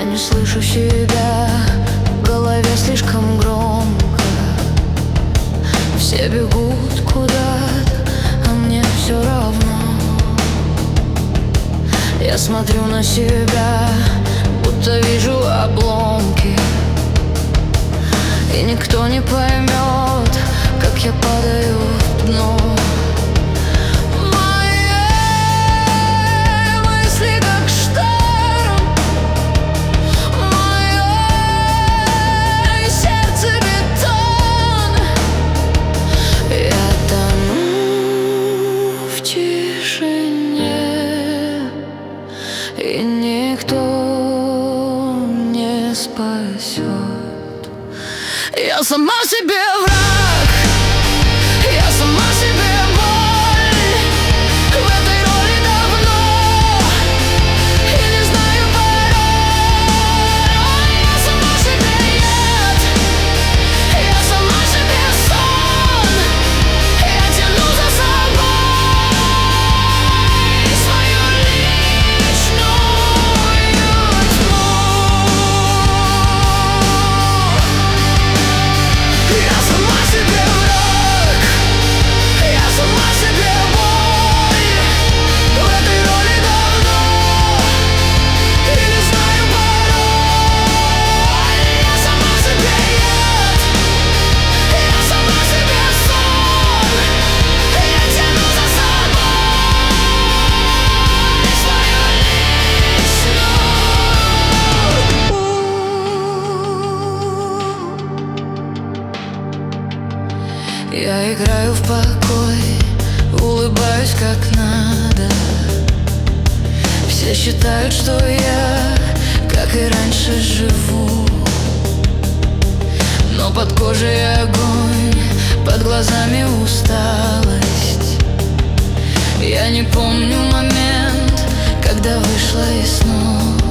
не слышу себя, в голове слишком громко. Все бегут куда-то, а мне все равно. Я смотрю на себя, будто вижу обломки, и никто не поймет, как я падаю в дно. И никто не спасет. Я сама себе враг, я сама себе боль. В этой роли давно и не знаю порой. Я сама себе яд, я сама себе сон. Я тяну за собой свою Я играю в покой, улыбаюсь как надо. Все считают, что я, как и раньше, живу. Но под кожей огонь, под глазами усталость. Я не помню момент, когда вышла из снов.